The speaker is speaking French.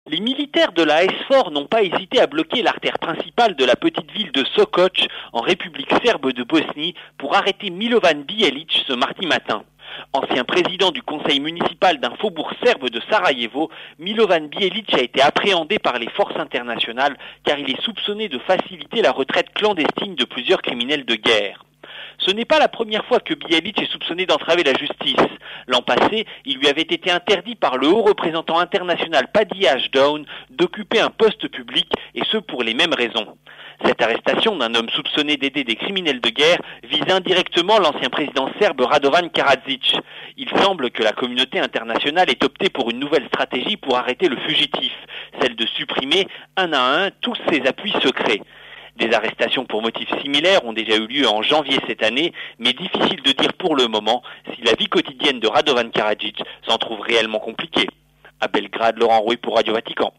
Les militaires de la SFOR n'ont pas hésité à bloquer l'artère principale de la petite ville de Sokoch, en République serbe de Bosnie, pour arrêter Milovan Bijelić ce mardi matin. Ancien président du conseil municipal d'un faubourg serbe de Sarajevo, Milovan Bijelić a été appréhendé par les forces internationales car il est soupçonné de faciliter la retraite clandestine de plusieurs criminels de guerre. Ce n'est pas la première fois que Bijelić est soupçonné d'entraver la justice. L'an passé, il lui avait été interdit par le haut représentant international Paddy Ashdown d'occuper un poste public, et ce pour les mêmes raisons. Cette arrestation d'un homme soupçonné d'aider des criminels de guerre vise indirectement l'ancien président serbe Radovan Karadzic. Il semble que la communauté internationale ait opté pour une nouvelle stratégie pour arrêter le fugitif, celle de supprimer un à un tous ses appuis secrets. Des arrestations pour motifs similaires ont déjà eu lieu en janvier cette année, mais difficile de dire pour le moment si la vie quotidienne de Radovan Karadzic s'en trouve réellement compliquée. À Belgrade, Laurent Rouet pour Radio Vatican.